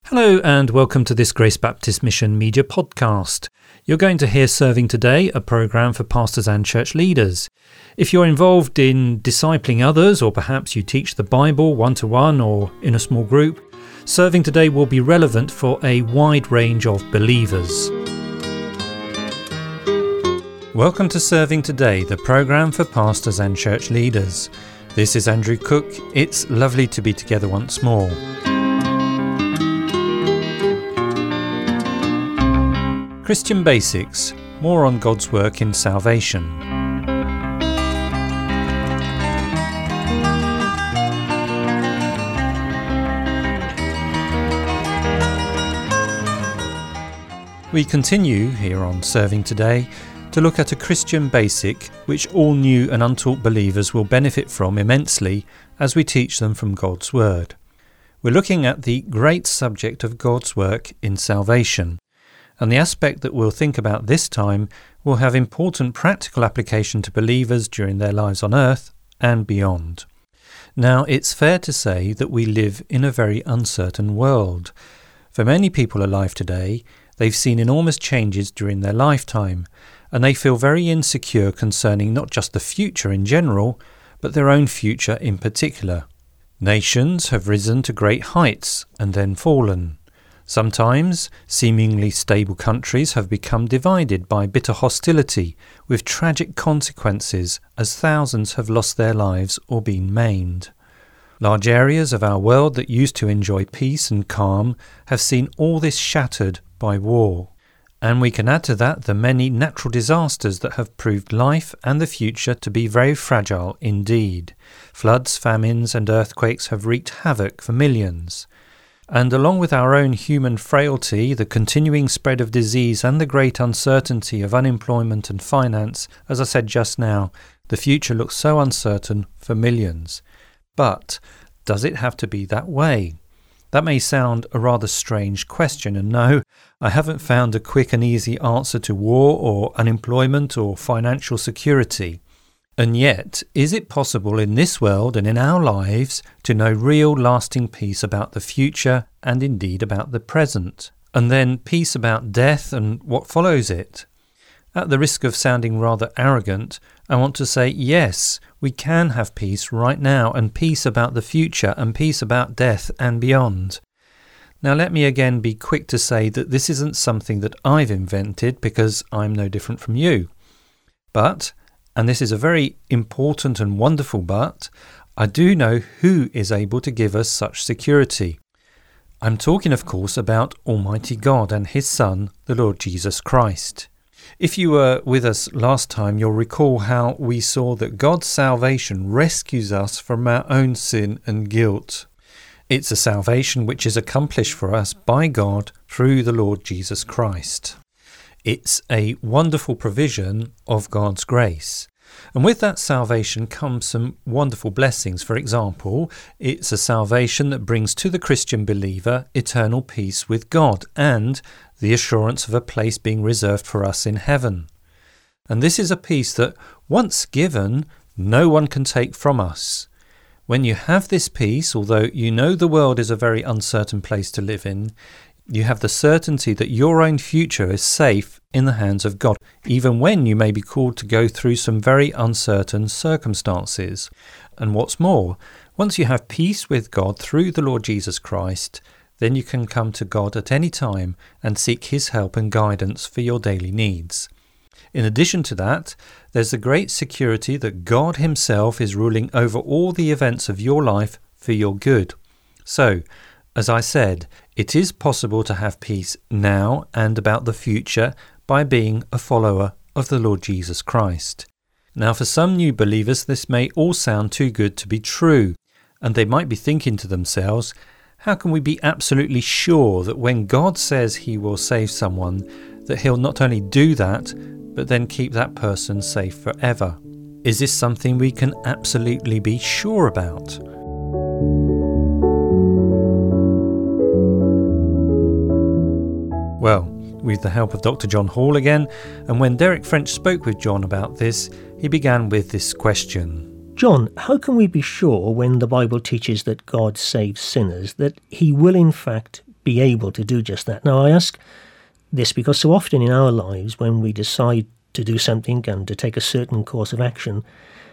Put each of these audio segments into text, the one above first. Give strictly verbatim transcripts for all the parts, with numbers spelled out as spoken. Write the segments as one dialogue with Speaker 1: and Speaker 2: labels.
Speaker 1: Hello and welcome to this Grace Baptist Mission Media podcast. You're going to hear Serving Today, a programme for pastors and church leaders. If you're involved in discipling others, or perhaps you teach the Bible one-to-one or in a small group, Serving Today will be relevant for a wide range of believers. Welcome to Serving Today, the programme for pastors and church leaders. This is Andrew Cook. It's lovely to be together once more. Christian Basics, more on God's work in salvation. We continue here on Serving Today to look at a Christian basic which all new and untaught believers will benefit from immensely as we teach them from God's Word. We're looking at the great subject of God's work in salvation. And the aspect that we'll think about this time will have important practical application to believers during their lives on earth and beyond. Now, it's fair to say that we live in a very uncertain world. For many people alive today, they've seen enormous changes during their lifetime, and they feel very insecure concerning not just the future in general, but their own future in particular. Nations have risen to great heights and then fallen. Sometimes, seemingly stable countries have become divided by bitter hostility, with tragic consequences as thousands have lost their lives or been maimed. Large areas of our world that used to enjoy peace and calm have seen all this shattered by war. And we can add to that the many natural disasters that have proved life and the future to be very fragile indeed. Floods, famines and earthquakes have wreaked havoc for millions. And along with our own human frailty, the continuing spread of disease and the great uncertainty of unemployment and finance, as I said just now, the future looks so uncertain for millions. But does it have to be that way? That may sound a rather strange question, and no, I haven't found a quick and easy answer to war or unemployment or financial security. And yet, is it possible in this world and in our lives to know real lasting peace about the future and indeed about the present? And then peace about death and what follows it? At the risk of sounding rather arrogant, I want to say yes, we can have peace right now and peace about the future and peace about death and beyond. Now let me again be quick to say that this isn't something that I've invented because I'm no different from you. But and this is a very important and wonderful but, I do know who is able to give us such security. I'm talking, of course, about Almighty God and His Son, the Lord Jesus Christ. If you were with us last time, you'll recall how we saw that God's salvation rescues us from our own sin and guilt. It's a salvation which is accomplished for us by God through the Lord Jesus Christ. It's a wonderful provision of God's grace. And with that salvation comes some wonderful blessings. For example, it's a salvation that brings to the Christian believer eternal peace with God and the assurance of a place being reserved for us in heaven. And this is a peace that, once given, no one can take from us. When you have this peace, although you know the world is a very uncertain place to live in, you have the certainty that your own future is safe in the hands of God, even when you may be called to go through some very uncertain circumstances. And what's more, once you have peace with God through the Lord Jesus Christ, then you can come to God at any time and seek His help and guidance for your daily needs. In addition to that, there's the great security that God Himself is ruling over all the events of your life for your good. So, as I said, it is possible to have peace now and about the future by being a follower of the Lord Jesus Christ. Now, for some new believers, this may all sound too good to be true, and they might be thinking to themselves, how can we be absolutely sure that when God says He will save someone, that He'll not only do that, but then keep that person safe forever? Is this something we can absolutely be sure about? Well, with the help of Doctor John Hall again, and when Derek French spoke with John about this, he began with this question.
Speaker 2: John, how can we be sure when the Bible teaches that God saves sinners that He will in fact be able to do just that. Now, I ask this because so often in our lives, when we decide to do something and to take a certain course of action,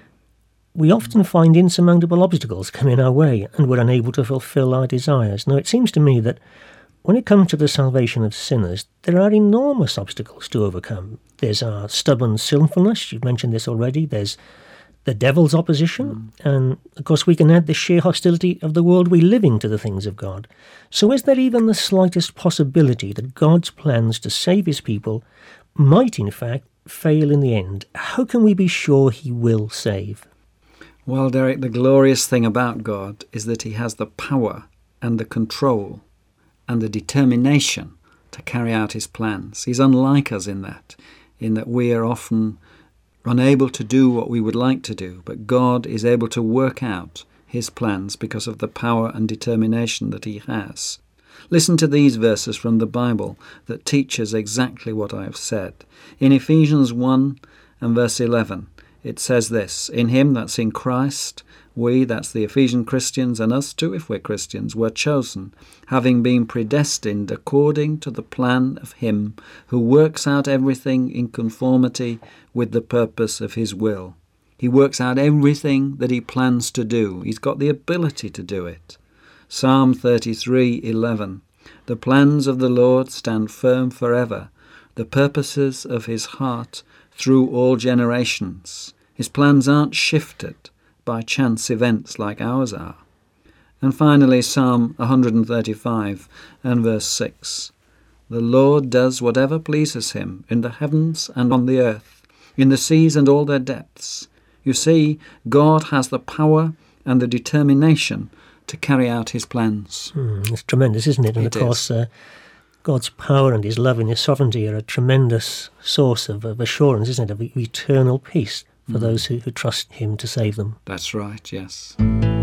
Speaker 2: we often find insurmountable obstacles come in our way and we're unable to fulfill our desires. Now, it seems to me that when it comes to the salvation of sinners, there are enormous obstacles to overcome. There's our stubborn sinfulness, you've mentioned this already, there's the devil's opposition, mm. and of course we can add the sheer hostility of the world we live in to the things of God. So is there even the slightest possibility that God's plans to save his people might in fact fail in the end? How can we be sure he will save?
Speaker 3: Well, Derek, the glorious thing about God is that he has the power and the control and the determination to carry out his plans. He's unlike us in that, in that we are often unable to do what we would like to do, but God is able to work out his plans because of the power and determination that he has. Listen to these verses from the Bible that teach us exactly what I have said. In Ephesians one and verse eleven, it says this, "In him," that's in Christ, "we," that's the Ephesian Christians, and us too if we're Christians, "were chosen, having been predestined according to the plan of him who works out everything in conformity with the purpose of his will." He works out everything that he plans to do. He's got the ability to do it. Psalm thirty-three eleven, "The plans of the Lord stand firm forever, the purposes of his heart through all generations." His plans aren't shifted by chance events like ours are. And finally, Psalm one thirty-five and verse six, "The Lord does whatever pleases him in the heavens and on the earth, in the seas and all their depths." You see, God has the power and the determination to carry out his plans.
Speaker 2: Mm, it's tremendous, isn't it? And
Speaker 3: it
Speaker 2: of course, uh, God's power and his love and his sovereignty are a tremendous source of, of assurance, isn't it, of eternal peace for mm. those who, who trust him to save them.
Speaker 3: That's right, yes.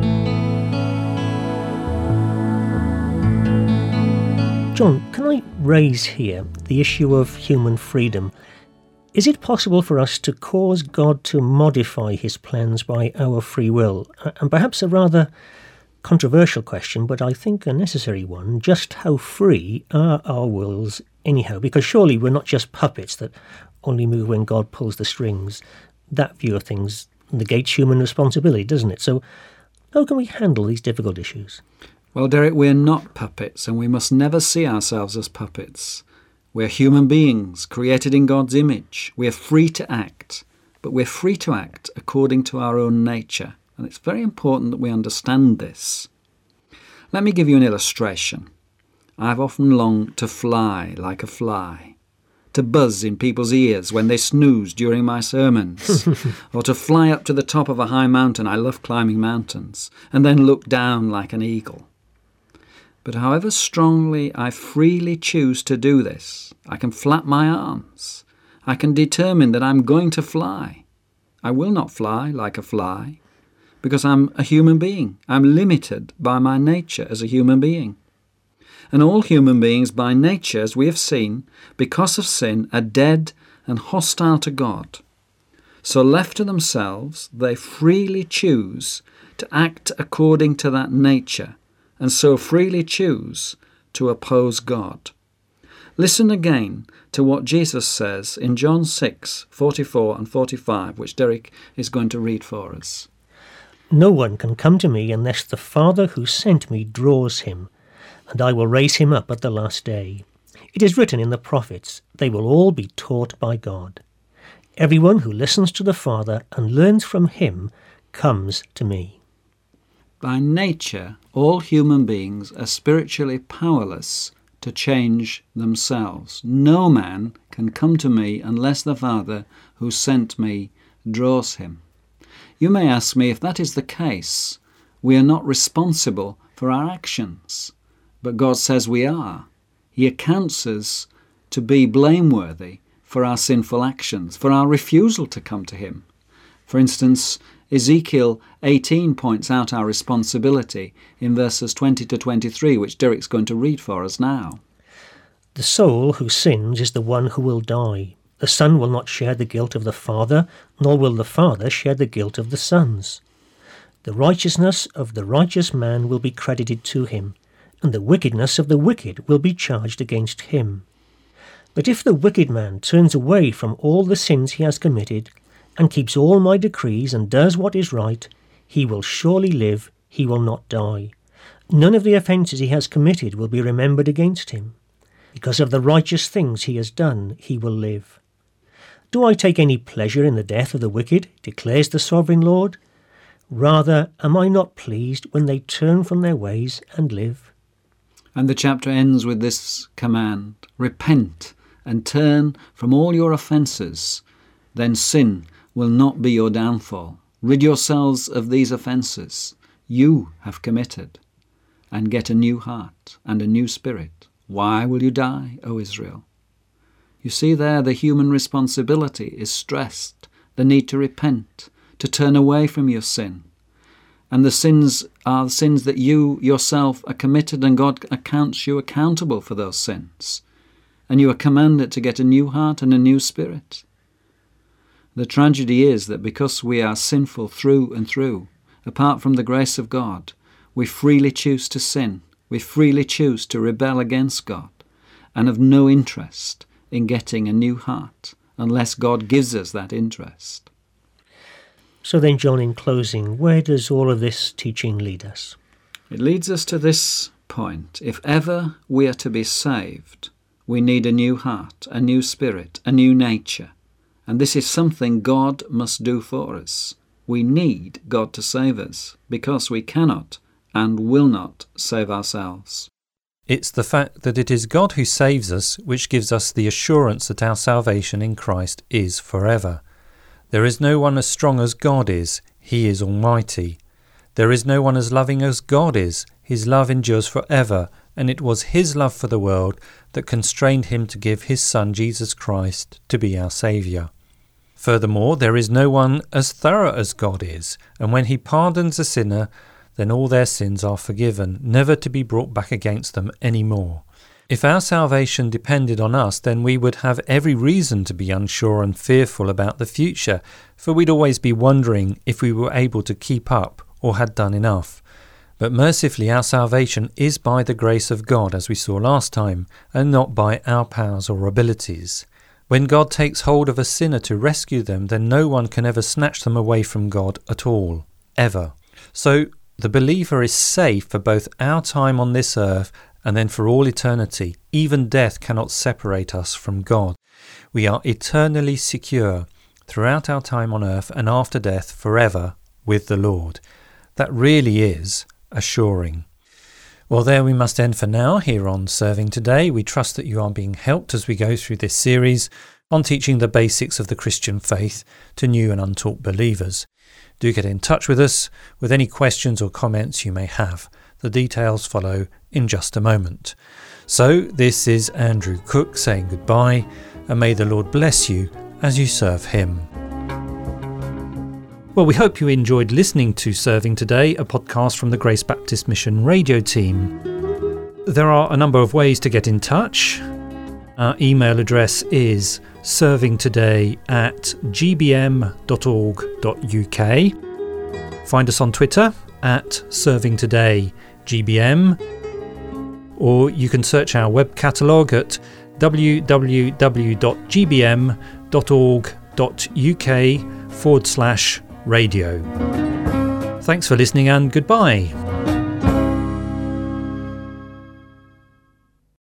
Speaker 2: John, can I raise here the issue of human freedom? Is it possible for us to cause God to modify his plans by our free will? And perhaps a rather controversial question, but I think a necessary one, just how free are our wills anyhow? Because surely we're not just puppets that only move when God pulls the strings. That view of things negates human responsibility, doesn't it? So how can we handle these difficult issues?
Speaker 3: Well, Derek, we're not puppets, and we must never see ourselves as puppets. We're human beings created in God's image. We're free to act, but we're free to act according to our own nature. And it's very important that we understand this. Let me give you an illustration. I've often longed to fly like a fly, to buzz in people's ears when they snooze during my sermons, or to fly up to the top of a high mountain — I love climbing mountains — and then look down like an eagle. But however strongly I freely choose to do this, I can flap my arms. I can determine that I'm going to fly. I will not fly like a fly, because I'm a human being. I'm limited by my nature as a human being. And all human beings by nature, as we have seen, because of sin, are dead and hostile to God. So left to themselves, they freely choose to act according to that nature, and so freely choose to oppose God. Listen again to what Jesus says in John six forty-four and forty-five, which Derek is going to read for us.
Speaker 2: "No one can come to me unless the Father who sent me draws him, and I will raise him up at the last day. It is written in the prophets, they will all be taught by God. Everyone who listens to the Father and learns from him comes to me."
Speaker 3: By nature, all human beings are spiritually powerless to change themselves. No man can come to me unless the Father who sent me draws him. You may ask me, if that is the case, we are not responsible for our actions. But God says we are. He accounts us to be blameworthy for our sinful actions, for our refusal to come to him. For instance, Ezekiel eighteen points out our responsibility in verses twenty to twenty-three, which Derek's going to read for us now.
Speaker 2: "The soul who sins is the one who will die. The son will not share the guilt of the father, nor will the father share the guilt of the sons. The righteousness of the righteous man will be credited to him, and the wickedness of the wicked will be charged against him. But if the wicked man turns away from all the sins he has committed, and keeps all my decrees and does what is right, he will surely live, he will not die. None of the offences he has committed will be remembered against him. Because of the righteous things he has done, he will live. Do I take any pleasure in the death of the wicked, declares the sovereign Lord? Rather, am I not pleased when they turn from their ways and live?
Speaker 3: And the chapter ends with this command: repent and turn from all your offences, then sin will not be your downfall. Rid yourselves of these offences you have committed, and get a new heart and a new spirit. Why will you die, O Israel? You see there the human responsibility is stressed, the need to repent, to turn away from your sin. And the sins are sins that you yourself are committed, and God accounts you accountable for those sins. And you are commanded to get a new heart and a new spirit. The tragedy is that because we are sinful through and through, apart from the grace of God, we freely choose to sin. We freely choose to rebel against God and have no interest in getting a new heart unless God gives us that interest.
Speaker 2: So then, John, in closing, where does all of this teaching lead us?
Speaker 3: It leads us to this point. If ever we are to be saved, we need a new heart, a new spirit, a new nature. And this is something God must do for us. We need God to save us because we cannot and will not save ourselves.
Speaker 1: It's the fact that it is God who saves us which gives us the assurance that our salvation in Christ is forever. There is no one as strong as God is. He is almighty. There is no one as loving as God is. His love endures forever, and it was his love for the world that constrained him to give his Son Jesus Christ to be our Saviour. Furthermore, there is no one as thorough as God is, and when he pardons a sinner, then all their sins are forgiven, never to be brought back against them any more. If our salvation depended on us, then we would have every reason to be unsure and fearful about the future, for we'd always be wondering if we were able to keep up or had done enough. But mercifully our salvation is by the grace of God, as we saw last time, and not by our powers or abilities. When God takes hold of a sinner to rescue them, then no one can ever snatch them away from God at all, ever. So the believer is safe for both our time on this earth and then for all eternity. Even death cannot separate us from God. We are eternally secure throughout our time on earth and after death forever with the Lord. That really is assuring. Well, there we must end for now here on Serving Today. We trust that you are being helped as we go through this series on teaching the basics of the Christian faith to new and untaught believers. Do get in touch with us with any questions or comments you may have. The details follow in just a moment. So, this is Andrew Cook saying goodbye, and may the Lord bless you as you serve him. Well, we hope you enjoyed listening to Serving Today, a podcast from the Grace Baptist Mission radio team. There are a number of ways to get in touch. Our email address is servingtoday at g b m dot org dot u k. Find us on Twitter at servingtoday g b m, or you can search our web catalogue at w w w dot g b m dot org dot u k forward slash radio. Thanks for listening and goodbye.